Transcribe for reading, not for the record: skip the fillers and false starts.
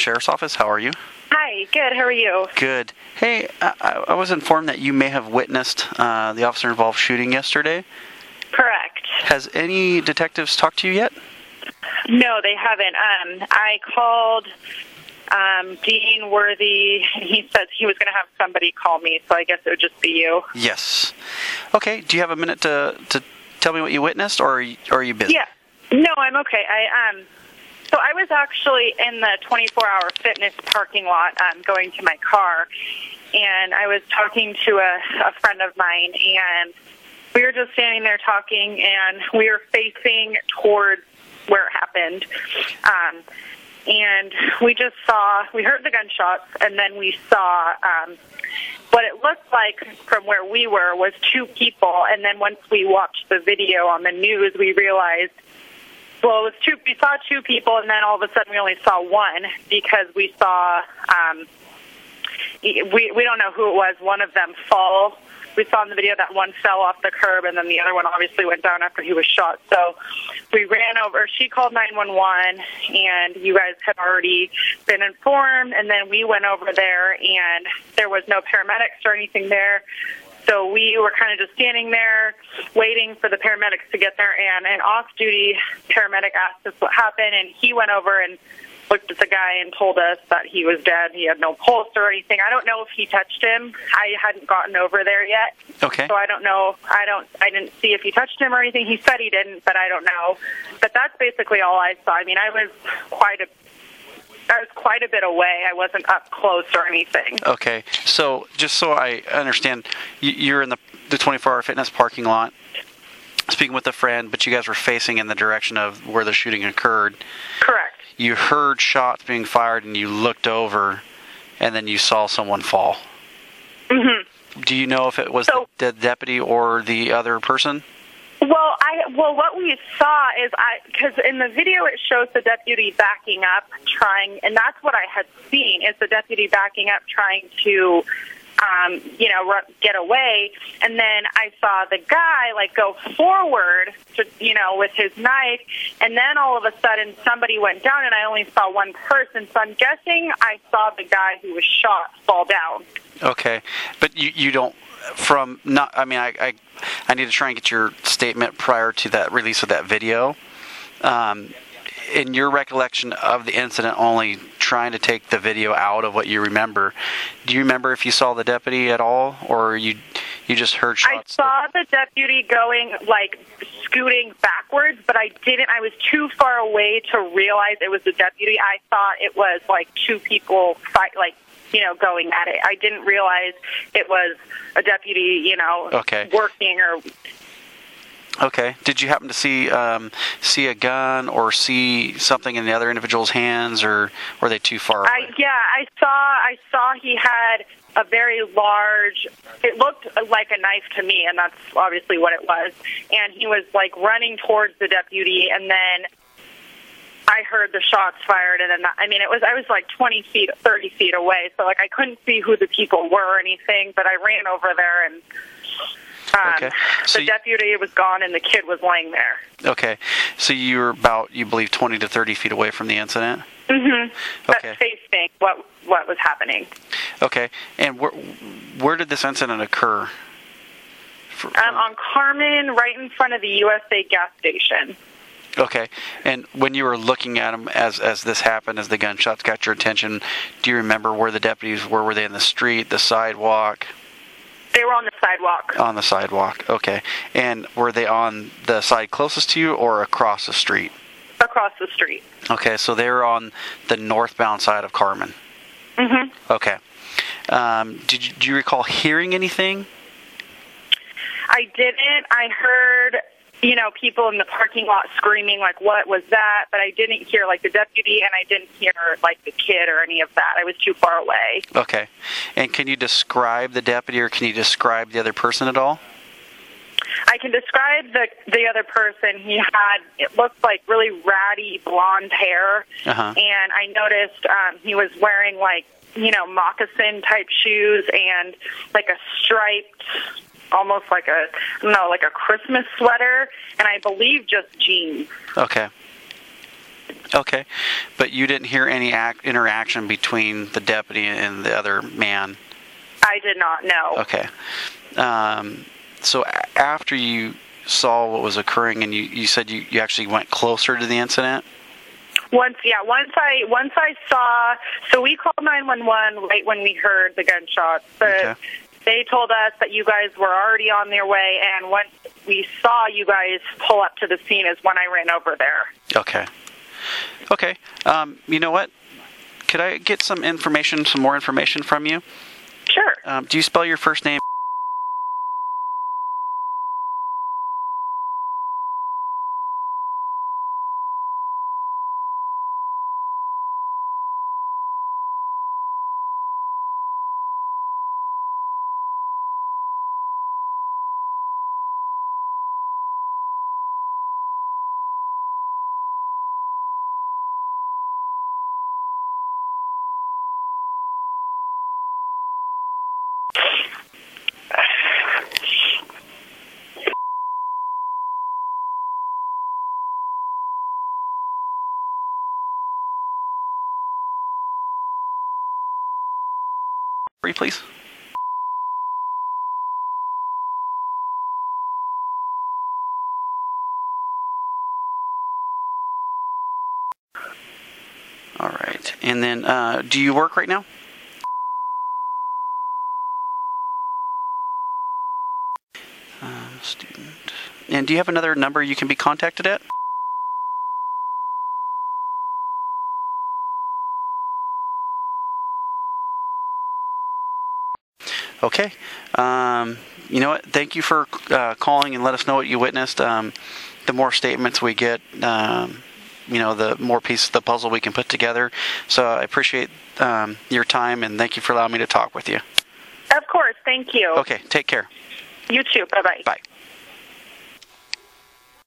Sheriff's Office. How are you? Hi, good. How are you? Good. Hey, I was informed that you may have witnessed the officer-involved shooting yesterday. Correct. Has any detectives talked to you yet? No, they haven't. I called Dean Worthy, and he says he was going to have somebody call me, so I guess it would just be you. Yes. Okay, do you have a minute to tell me what you witnessed, or are you busy? Yeah. No, I'm okay. So I was actually in the 24-hour fitness parking lot going to my car, and I was talking to a friend of mine, and we were just standing there talking, and we were facing towards where it happened. And we heard the gunshots, and then we saw what it looked like from where we were was two people, and then once we watched the video on the news, we realized, well, it was two. We saw two people, and then all of a sudden we only saw one because we saw, we don't know who it was, one of them fall. We saw in the video that one fell off the curb, and then the other one obviously went down after he was shot. So we ran over. She called 911, and you guys had already been informed, and then we went over there, and there was no paramedics or anything there. So we were kind of just standing there waiting for the paramedics to get there, and an off-duty paramedic asked us what happened, and he went over and looked at the guy and told us that he was dead. He had no pulse or anything. I don't know if he touched him. I hadn't gotten over there yet. Okay. So I don't know. I didn't see if he touched him or anything. He said he didn't, but I don't know. But that's basically all I saw. I mean, I was quite a bit away. I wasn't up close or anything. Okay. So just so I understand, you're in the 24-hour fitness parking lot speaking with a friend, but you guys were facing in the direction of where the shooting occurred. Correct. You heard shots being fired, and you looked over, and then you saw someone fall. Mm-hmm. Do you know if it was the deputy or the other person? Well, what we saw is because in the video it shows the deputy backing up, and that's what I had seen is the deputy backing up, trying to, get away, and then I saw the guy go forward to, with his knife, and then all of a sudden somebody went down, and I only saw one person, so I'm guessing I saw the guy who was shot fall down. Okay, but you don't. I need to try and get your statement prior to that release of that video. In your recollection of the incident, only trying to take the video out of what you remember, do you remember if you saw the deputy at all, or you just heard shots? I saw the deputy going, scooting backwards, but I didn't. I was too far away to realize it was the deputy. I thought it was, two people fight, going at it. I didn't realize it was a deputy, working or... Okay. Did you happen to see a gun or see something in the other individual's hands, or were they too far away? I saw he had a very large. It looked like a knife to me, and that's obviously what it was. And he was running towards the deputy, and then I heard the shots fired, and then I was 20 feet, 30 feet away, so I couldn't see who the people were or anything. But I ran over there and. Okay. So the deputy was gone, and the kid was laying there. Okay. So you were about, you believe, 20 to 30 feet away from the incident? Mm-hmm. Okay. That's facing what was happening. Okay. And where did this incident occur? On Carmen, right in front of the USA gas station. Okay. And when you were looking at him as this happened, as the gunshots got your attention, do you remember where the deputies were? Were they in the street, the sidewalk? They were on the sidewalk. On the sidewalk, okay. And were they on the side closest to you or across the street? Across the street. Okay, so they were on the northbound side of Carmen. Mm-hmm. Okay. Do you recall hearing anything? I didn't. I heard, people in the parking lot screaming, what was that? But I didn't hear, the deputy, and I didn't hear, the kid or any of that. I was too far away. Okay. And can you describe the deputy, or can you describe the other person at all? I can describe the other person. He had, it looked like really ratty blonde hair, and I noticed he was wearing, moccasin-type shoes and, a striped... almost like a Christmas sweater, and I believe just jeans. Okay. Okay, but you didn't hear any interaction between the deputy and the other man? I did not know. Okay. So after you saw what was occurring, and you said you actually went closer to the incident? Once I saw, so we called 911 right when we heard the gunshots. But they told us that you guys were already on their way, and once we saw you guys pull up to the scene is when I ran over there. Okay. Okay. You know what? Could I get some more information from you? Sure. Do you spell your first name? Please. All right. And then, do you work right now? Student. And do you have another number you can be contacted at? Okay. You know what? Thank you for calling and let us know what you witnessed. The more statements we get, the more pieces of the puzzle we can put together. So I appreciate your time, and thank you for allowing me to talk with you. Of course. Thank you. Okay. Take care. You too. Bye-bye. Bye.